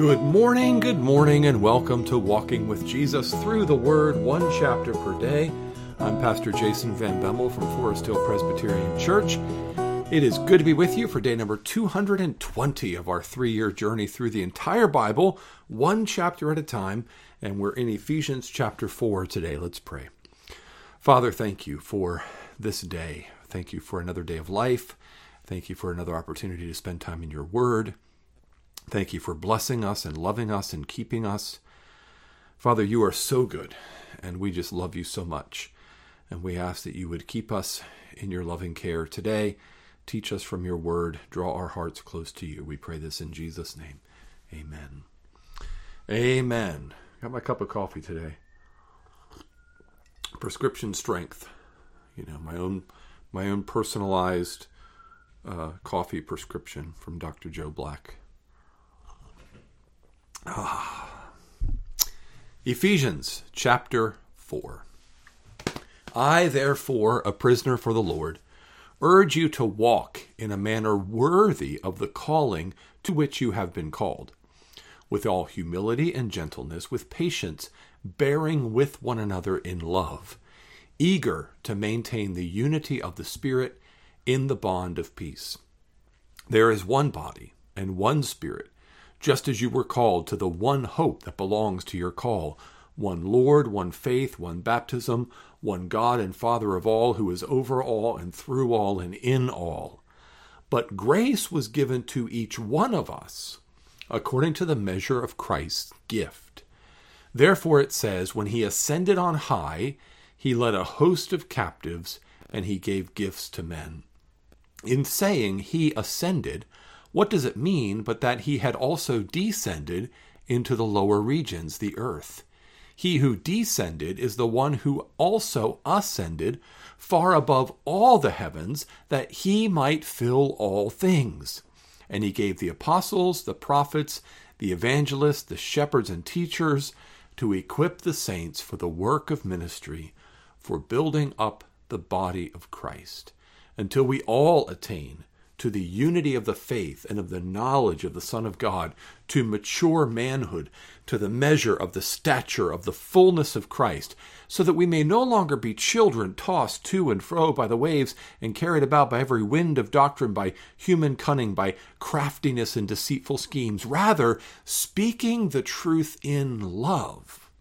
Good morning, and welcome to Walking with Jesus Through the Word, one chapter per day. I'm Pastor Jason Van Bemmel from Forest Hill Presbyterian Church. It is good to be with you for day number 220 of our 3-year journey through the entire Bible, one chapter at a time, and we're in Ephesians chapter 4 today. Let's pray. Father, thank you for this day. Thank you for another day of life. Thank you for another opportunity to spend time in your Word. Thank you for blessing us and loving us and keeping us. Father, you are so good, and we just love you so much. And we ask that you would keep us in your loving care today. Teach us from your word. Draw our hearts close to you. We pray this in Jesus' name. Amen. Amen. Got my cup of coffee today. Prescription strength. You know, my own personalized coffee prescription from Dr. Joe Black. Ephesians chapter 4. I, therefore, a prisoner for the Lord, urge you to walk in a manner worthy of the calling to which you have been called, with all humility and gentleness, with patience, bearing with one another in love, eager to maintain the unity of the Spirit in the bond of peace. There is one body and one Spirit, just as you were called to the one hope that belongs to your call, one Lord, one faith, one baptism, one God and Father of all, who is over all and through all and in all. But grace was given to each one of us according to the measure of Christ's gift. Therefore it says, when he ascended on high, he led a host of captives, and he gave gifts to men. In saying he ascended, what does it mean but that he had also descended into the lower regions, the earth? He who descended is the one who also ascended far above all the heavens, that he might fill all things. And he gave the apostles, the prophets, the evangelists, the shepherds and teachers to equip the saints for the work of ministry, for building up the body of Christ, until we all attain to the unity of the faith and of the knowledge of the Son of God, to mature manhood, to the measure of the stature of the fullness of Christ, so that we may no longer be children tossed to and fro by the waves and carried about by every wind of doctrine, by human cunning, by craftiness and deceitful schemes. Rather, speaking the truth in love,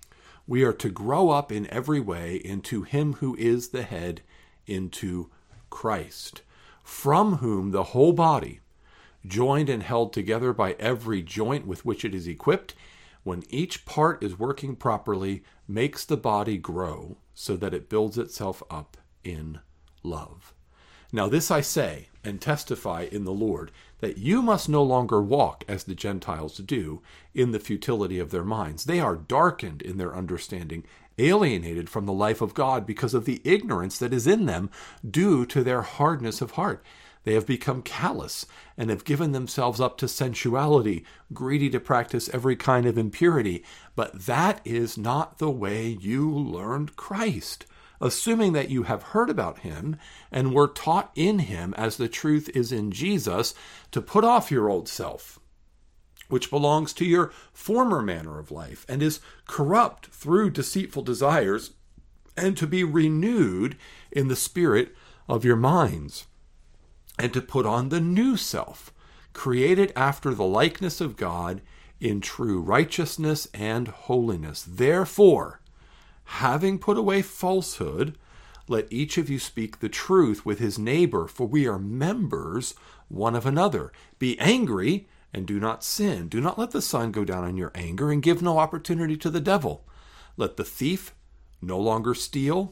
we are to grow up in every way into him who is the head, into Christ, from whom the whole body, joined and held together by every joint with which it is equipped, when each part is working properly, makes the body grow so that it builds itself up in love. Now this I say and testify in the Lord, that you must no longer walk as the Gentiles do, in the futility of their minds. They are darkened in their understanding, alienated from the life of God because of the ignorance that is in them due to their hardness of heart. They have become callous and have given themselves up to sensuality, greedy to practice every kind of impurity. But that is not the way you learned Christ, assuming that you have heard about him and were taught in him as the truth is in Jesus, to put off your old self, which belongs to your former manner of life and is corrupt through deceitful desires, and to be renewed in the spirit of your minds, and to put on the new self, created after the likeness of God in true righteousness and holiness. Therefore, having put away falsehood, let each of you speak the truth with his neighbor, for we are members one of another. Be angry and do not sin. Do not let the sun go down in your anger, and give no opportunity to the devil. Let the thief no longer steal,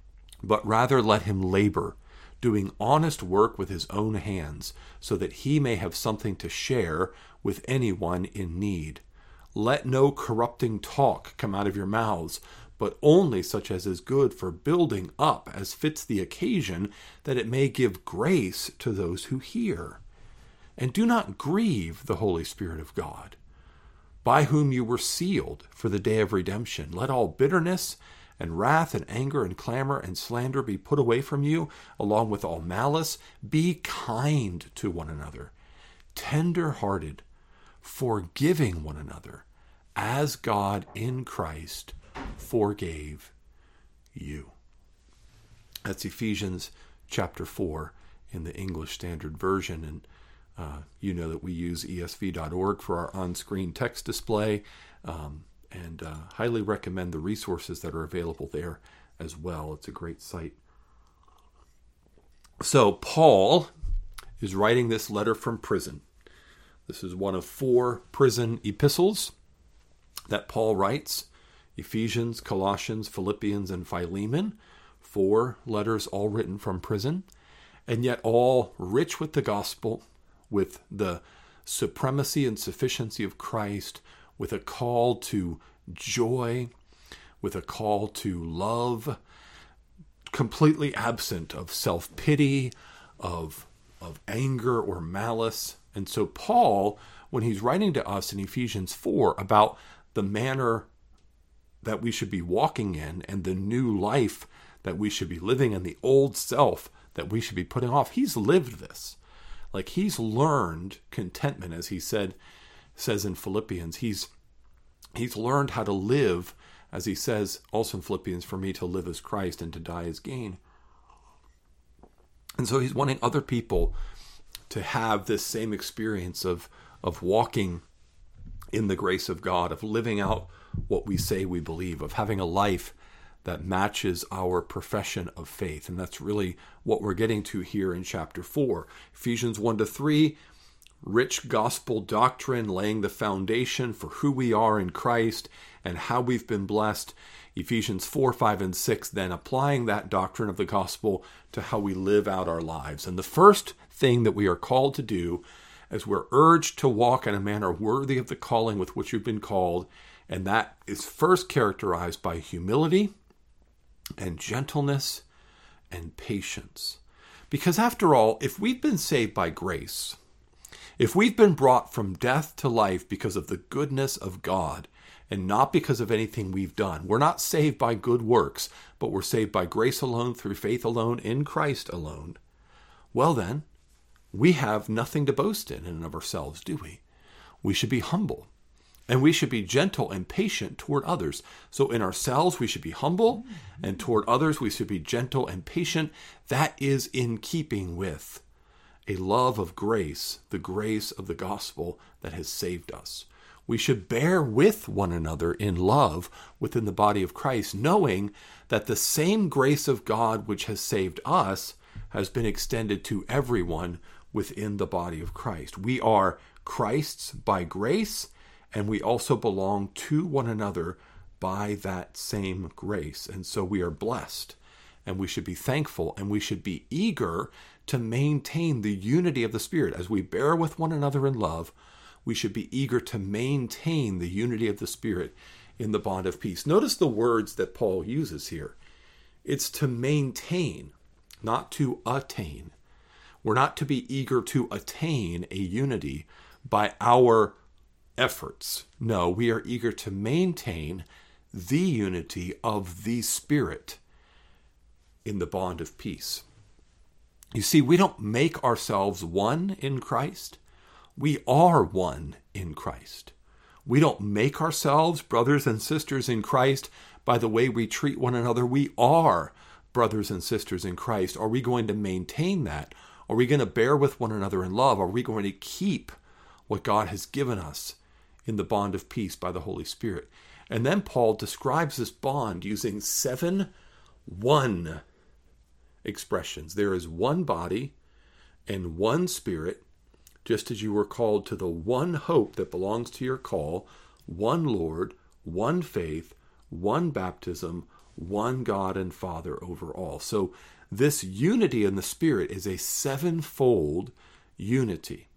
but rather let him labor, doing honest work with his own hands, so that he may have something to share with anyone in need. Let no corrupting talk come out of your mouths, but only such as is good for building up, as fits the occasion, that it may give grace to those who hear. And do not grieve the Holy Spirit of God, by whom you were sealed for the day of redemption. Let all bitterness and wrath and anger and clamor and slander be put away from you, along with all malice. Be kind to one another, tender-hearted, forgiving one another as God in Christ forgave you. That's Ephesians chapter 4 in the English Standard Version. And you know that we use esv.org for our on-screen text display, and highly recommend the resources that are available there as well. It's a great site. So Paul is writing this letter from prison. This is one of 4 prison epistles that Paul writes: Ephesians, Colossians, Philippians, and Philemon. 4 letters all written from prison, and yet all rich with the gospel, with the supremacy and sufficiency of Christ, with a call to joy, with a call to love, completely absent of self-pity, of anger or malice. And so Paul, when he's writing to us in Ephesians 4 about the manner that we should be walking in and the new life that we should be living in, the old self that we should be putting off, he's lived this. Like, he's learned contentment, as he says in Philippians. He's learned how to live, as he says also in Philippians, for me to live as Christ and to die as gain. And so he's wanting other people to have this same experience of walking in the grace of God, of living out what we say we believe, of having a life that matches our profession of faith. And that's really what we're getting to here in chapter 4. Ephesians 1-3, rich gospel doctrine laying the foundation for who we are in Christ and how we've been blessed. Ephesians 4, 5, and 6, then applying that doctrine of the gospel to how we live out our lives. And the first thing that we are called to do, as we're urged to walk in a manner worthy of the calling with which you've been called, and that is first characterized by humility and gentleness and patience. Because after all, if we've been saved by grace, if we've been brought from death to life because of the goodness of God and not because of anything we've done, we're not saved by good works, but we're saved by grace alone, through faith alone, in Christ alone. Well then, we have nothing to boast in and of ourselves, do we? We should be humble. And we should be gentle and patient toward others. So in ourselves, we should be humble, and toward others, we should be gentle and patient. That is in keeping with a love of grace, the grace of the gospel that has saved us. We should bear with one another in love within the body of Christ, knowing that the same grace of God which has saved us has been extended to everyone within the body of Christ. We are Christ's by grace, and we also belong to one another by that same grace. And so we are blessed, and we should be thankful, and we should be eager to maintain the unity of the Spirit. As we bear with one another in love, we should be eager to maintain the unity of the Spirit in the bond of peace. Notice the words that Paul uses here. It's to maintain, not to attain. We're not to be eager to attain a unity by our efforts. No, we are eager to maintain the unity of the Spirit in the bond of peace. You see, we don't make ourselves one in Christ. We are one in Christ. We don't make ourselves brothers and sisters in Christ by the way we treat one another. We are brothers and sisters in Christ. Are we going to maintain that? Are we going to bear with one another in love? Are we going to keep what God has given us in the bond of peace by the Holy Spirit? And then Paul describes this bond using 7 one expressions. There is one body and one Spirit, just as you were called to the one hope that belongs to your call, one Lord, one faith, one baptism, one God and Father over all. So this unity in the Spirit is a 7-fold unity.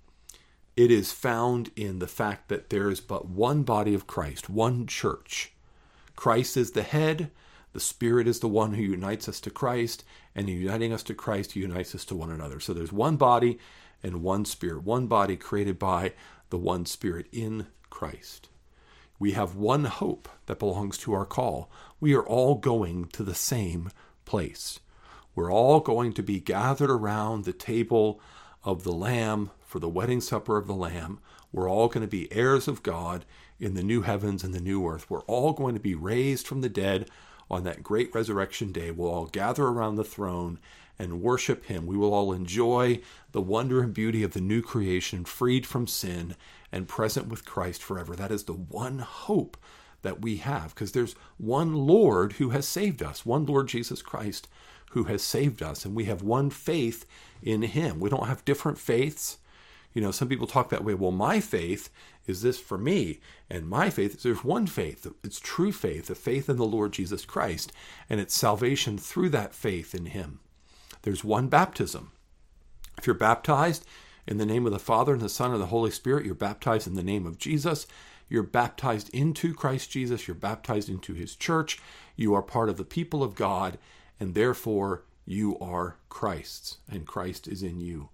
It is found in the fact that there is but one body of Christ, one church. Christ is the head, the Spirit is the one who unites us to Christ, and uniting us to Christ, he unites us to one another. So there's one body and one Spirit, one body created by the one Spirit in Christ. We have one hope that belongs to our call. We are all going to the same place. We're all going to be gathered around the table of the Lamb, for the wedding supper of the Lamb. We're all going to be heirs of God in the new heavens and the new earth. We're all going to be raised from the dead on that great resurrection day. We'll all gather around the throne and worship him. We will all enjoy the wonder and beauty of the new creation, freed from sin and present with Christ forever. That is the one hope that we have, because there's one Lord who has saved us, one Lord Jesus Christ who has saved us, and we have one faith in him. We don't have different faiths. You know, some people talk that way. Well, my faith is this for me, and my faith is there's one faith. It's true faith, the faith in the Lord Jesus Christ, and it's salvation through that faith in him. There's one baptism. If you're baptized in the name of the Father and the Son and the Holy Spirit, you're baptized in the name of Jesus. You're baptized into Christ Jesus. You're baptized into his church. You are part of the people of God, and therefore you are Christ's, and Christ is in you.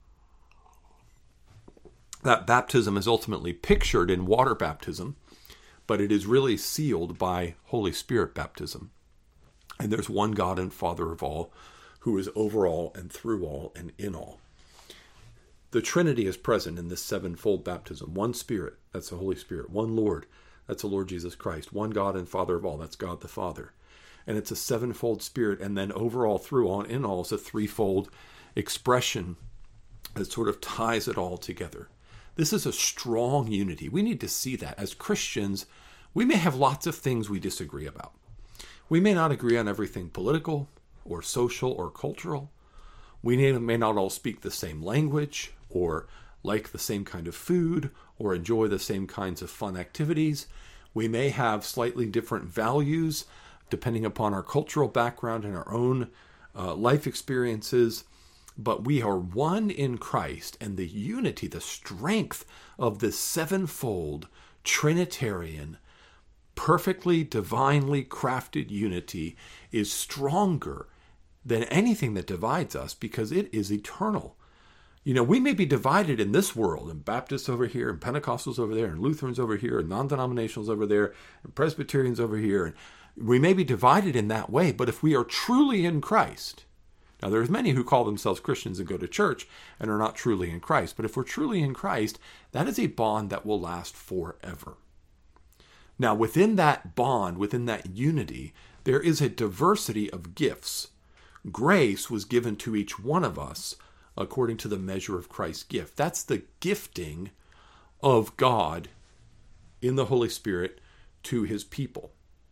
That baptism is ultimately pictured in water baptism, but it is really sealed by Holy Spirit baptism. And there's one God and Father of all, who is over all and through all and in all. The Trinity is present in this sevenfold baptism. One Spirit, that's the Holy Spirit. One Lord, that's the Lord Jesus Christ. One God and Father of all, that's God the Father. And it's a sevenfold Spirit, and then over all, through all, and in all is a threefold expression that sort of ties it all together. This is a strong unity. We need to see that. As Christians, we may have lots of things we disagree about. We may not agree on everything political or social or cultural. We may not all speak the same language or like the same kind of food or enjoy the same kinds of fun activities. We may have slightly different values depending upon our cultural background and our own life experiences. But we are one in Christ, and the unity, the strength of this sevenfold Trinitarian, perfectly divinely crafted unity is stronger than anything that divides us, because it is eternal. You know, we may be divided in this world, and Baptists over here, and Pentecostals over there, and Lutherans over here, and non-denominationals over there, and Presbyterians over here. And we may be divided in that way, but if we are truly in Christ, now there's many who call themselves Christians and go to church and are not truly in Christ, but if we're truly in Christ, that is a bond that will last forever. Now, within that bond, within that unity, there is a diversity of gifts. Grace was given to each one of us according to the measure of Christ's gift. That's the gifting of God in the Holy Spirit to his people.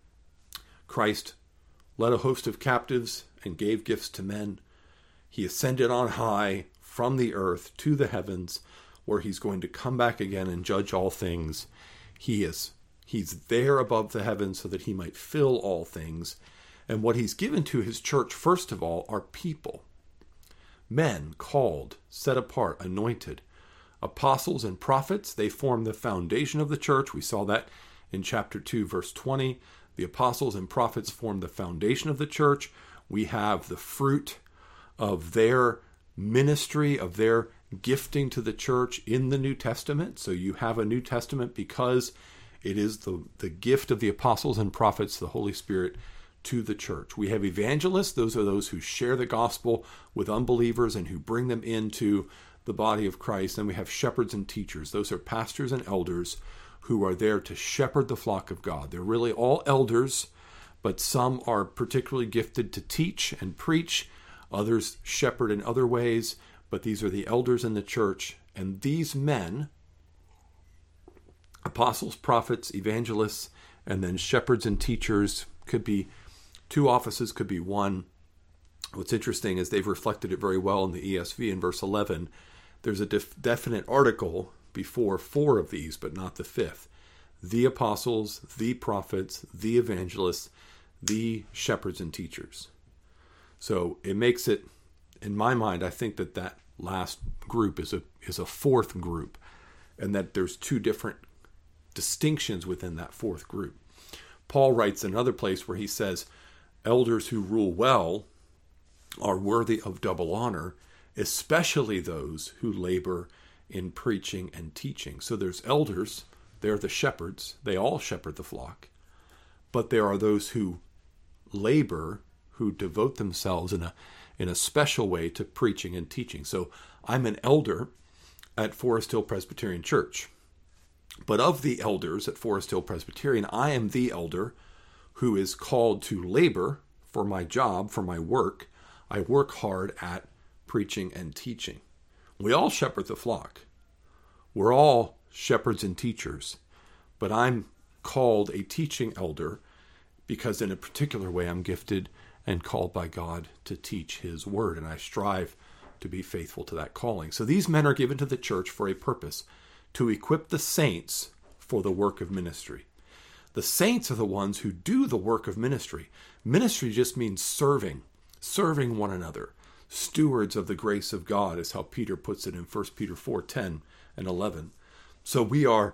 Christ led a host of captives and gave gifts to men. He ascended on high from the earth to the heavens, where he's going to come back again and judge all things. He's there above the heavens so that he might fill all things. And what he's given to his church, first of all, are people. Men called, set apart, anointed. Apostles and prophets, they form the foundation of the church. We saw that in chapter 2, verse 20. The apostles and prophets form the foundation of the church. We have the fruit of their ministry, of their gifting to the church in the New Testament. So you have a New Testament because it is the gift of the apostles and prophets, the Holy Spirit, to the church. We have evangelists. Those are those who share the gospel with unbelievers and who bring them into the body of Christ. And we have shepherds and teachers. Those are pastors and elders who are there to shepherd the flock of God. They're really all elders, but some are particularly gifted to teach and preach. Others shepherd in other ways, but these are the elders in the church. And these men, apostles, prophets, evangelists, and then shepherds and teachers, could be two offices, could be one. What's interesting is they've reflected it very well in the ESV in verse 11. There's a definite article before four of these, but not the fifth. The apostles, the prophets, the evangelists, the shepherds and teachers. So it makes it, in my mind, I think that last group is a fourth group, and that there's two different distinctions within that fourth group. Paul writes in another place where he says, elders who rule well are worthy of double honor, especially those who labor in preaching and teaching. So there's elders, they're the shepherds, they all shepherd the flock, but there are those who labor, who devote themselves in a special way to preaching and teaching. So I'm an elder at Forest Hill Presbyterian Church. But of the elders at Forest Hill Presbyterian, I am the elder who is called to labor for my job, for my work. I work hard at preaching and teaching. We all shepherd the flock. We're all shepherds and teachers. But I'm called a teaching elder because in a particular way I'm gifted and called by God to teach his word. And I strive to be faithful to that calling. So these men are given to the church for a purpose, to equip the saints for the work of ministry. The saints are the ones who do the work of ministry. Ministry just means serving one another. Stewards of the grace of God is how Peter puts it in 1 Peter 4:10 and 11. So we are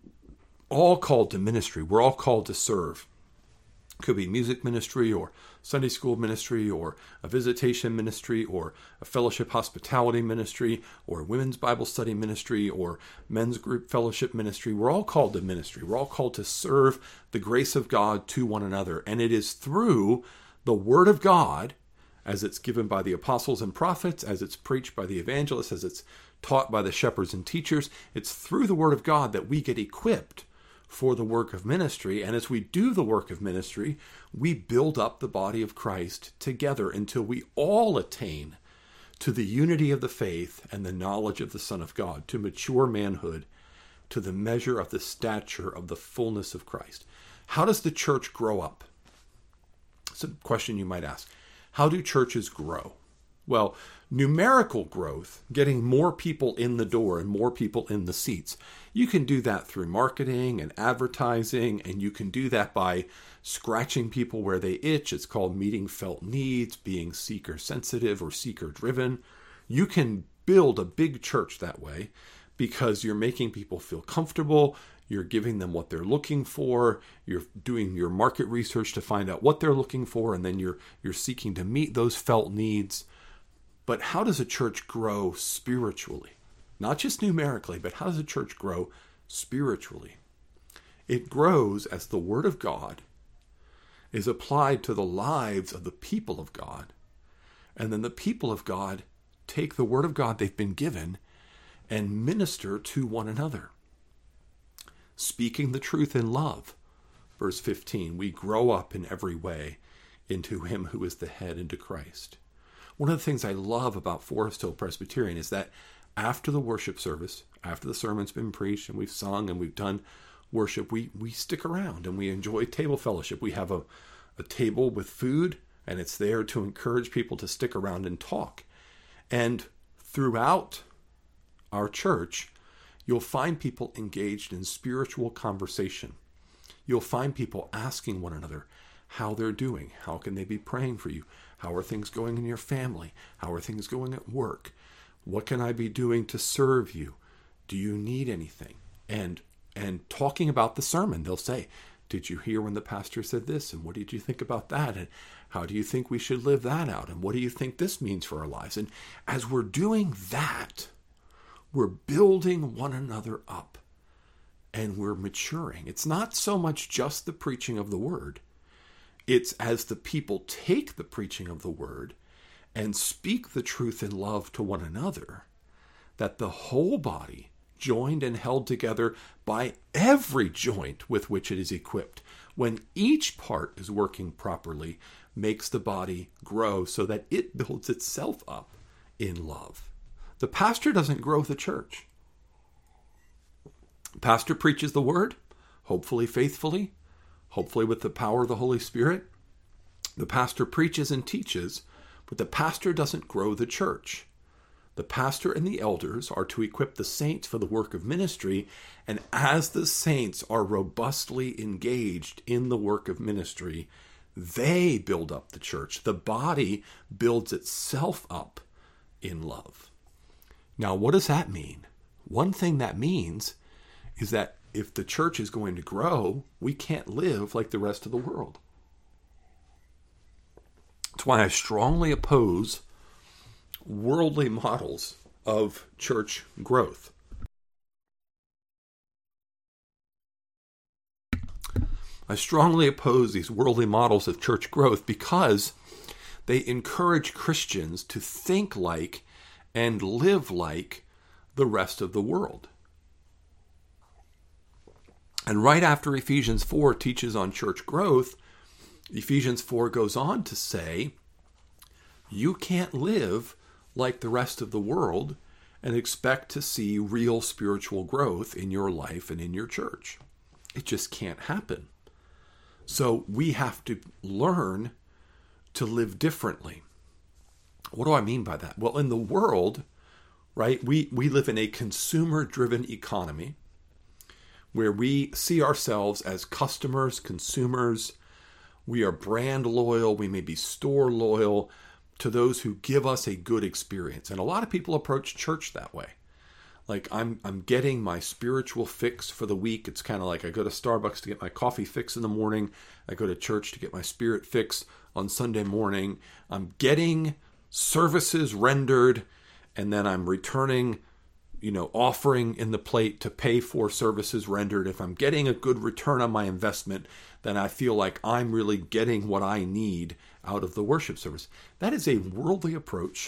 all called to ministry. We're all called to serve. Could be music ministry or Sunday school ministry or a visitation ministry or a fellowship hospitality ministry or women's Bible study ministry or men's group fellowship ministry. We're all called to ministry. We're all called to serve the grace of God to one another. And it is through the word of God, as it's given by the apostles and prophets, as it's preached by the evangelists, as it's taught by the shepherds and teachers, it's through the word of God that we get equipped for the work of ministry. And as we do the work of ministry, we build up the body of Christ together until we all attain to the unity of the faith and the knowledge of the Son of God, to mature manhood, to the measure of the stature of the fullness of Christ. How does the church grow up? It's a question you might ask. How do churches grow? Well, numerical growth, getting more people in the door and more people in the seats, you can do that through marketing and advertising, and you can do that by scratching people where they itch. It's called meeting felt needs, being seeker sensitive or seeker driven. You can build a big church that way because you're making people feel comfortable. You're giving them what they're looking for. You're doing your market research to find out what they're looking for, and then you're seeking to meet those felt needs. But how does a church grow spiritually? Not just numerically, but how does a church grow spiritually? It grows as the Word of God is applied to the lives of the people of God. And then the people of God take the Word of God they've been given and minister to one another. Speaking the truth in love. Verse 15, we grow up in every way into him who is the head, into Christ. One of the things I love about Forest Hill Presbyterian is that after the worship service, after the sermon's been preached and we've sung and we've done worship, we stick around and we enjoy table fellowship. We have a table with food, and it's there to encourage people to stick around and talk. And throughout our church, you'll find people engaged in spiritual conversation. You'll find people asking one another how they're doing. How can they be praying for you? How are things going in your family? How are things going at work? What can I be doing to serve you? Do you need anything? And talking about the sermon, they'll say, did you hear when the pastor said this? And what did you think about that? And how do you think we should live that out? And what do you think this means for our lives? And as we're doing that, we're building one another up and we're maturing. It's not so much just the preaching of the word. It's as the people take the preaching of the word and speak the truth in love to one another, that the whole body, joined and held together by every joint with which it is equipped, when each part is working properly, makes the body grow so that it builds itself up in love. The pastor doesn't grow the church. The pastor preaches the word, hopefully faithfully, hopefully with the power of the Holy Spirit. The pastor preaches and teaches, but the pastor doesn't grow the church. The pastor and the elders are to equip the saints for the work of ministry, and as the saints are robustly engaged in the work of ministry, they build up the church. The body builds itself up in love. Now, what does that mean? One thing that means is that if the church is going to grow, we can't live like the rest of the world. That's why I strongly oppose worldly models of church growth. I strongly oppose these worldly models of church growth because they encourage Christians to think like and live like the rest of the world. And right after Ephesians 4 teaches on church growth, Ephesians 4 goes on to say, you can't live like the rest of the world and expect to see real spiritual growth in your life and in your church. It just can't happen. So we have to learn to live differently. What do I mean by that? Well, in the world, right, we live in a consumer-driven economy where we see ourselves as customers, consumers. We are brand loyal. We may be store loyal to those who give us a good experience. And a lot of people approach church that way. Like, I'm getting my spiritual fix for the week. It's kind of like I go to Starbucks to get my coffee fix in the morning. I go to church to get my spirit fix on Sunday morning. I'm getting services rendered, and then I'm returning, offering in the plate to pay for services rendered. If I'm getting a good return on my investment, then I feel like I'm really getting what I need out of the worship service. That is a worldly approach.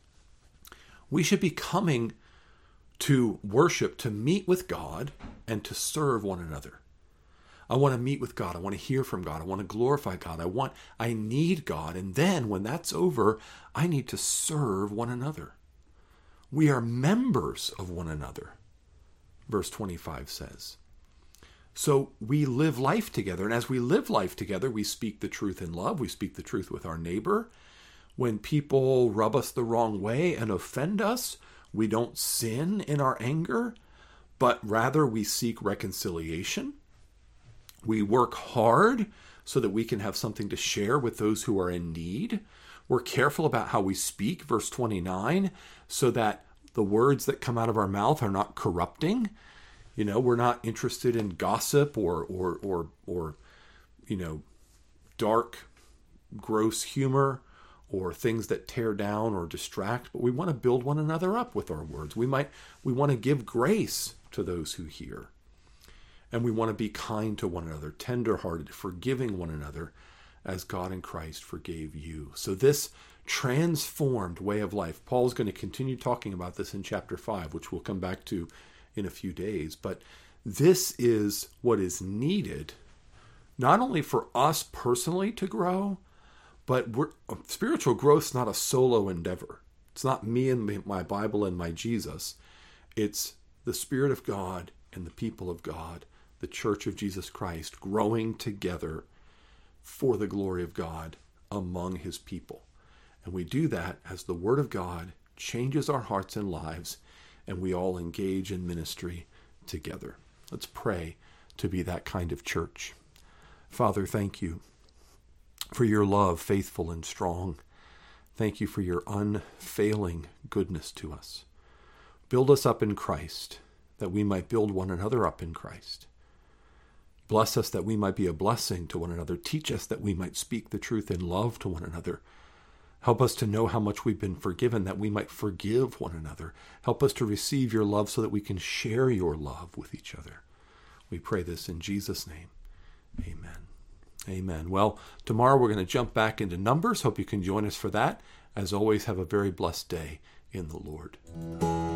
We should be coming to worship, to meet with God, and to serve one another. I want to meet with God. I want to hear from God. I want to glorify God. I need God. And then when that's over, I need to serve one another. We are members of one another, verse 25 says. So we live life together. And as we live life together, we speak the truth in love. We speak the truth with our neighbor. When people rub us the wrong way and offend us, we don't sin in our anger, but rather we seek reconciliation. We work hard so that we can have something to share with those who are in need. We're careful about how we speak, verse 29, so that the words that come out of our mouth are not corrupting. We're not interested in gossip or dark, gross humor or things that tear down or distract, but we want to build one another up with our words. We want to give grace to those who hear. And we want to be kind to one another, tenderhearted, forgiving one another as God in Christ forgave you. So this transformed way of life, Paul's going to continue talking about this in chapter 5, which we'll come back to in a few days. But this is what is needed, not only for us personally to grow, but spiritual growth is not a solo endeavor. It's not me and my Bible and my Jesus. It's the Spirit of God and the people of God, the Church of Jesus Christ, growing together for the glory of God among His people. And we do that as the Word of God changes our hearts and lives, and we all engage in ministry together. Let's pray to be that kind of church. Father, thank you for your love, faithful and strong. Thank you for your unfailing goodness to us. Build us up in Christ, that we might build one another up in Christ. Bless us that we might be a blessing to one another. Teach us that we might speak the truth in love to one another. Help us to know how much we've been forgiven, that we might forgive one another. Help us to receive your love so that we can share your love with each other. We pray this in Jesus' name. Amen. Amen. Well, tomorrow we're going to jump back into Numbers. Hope you can join us for that. As always, have a very blessed day in the Lord.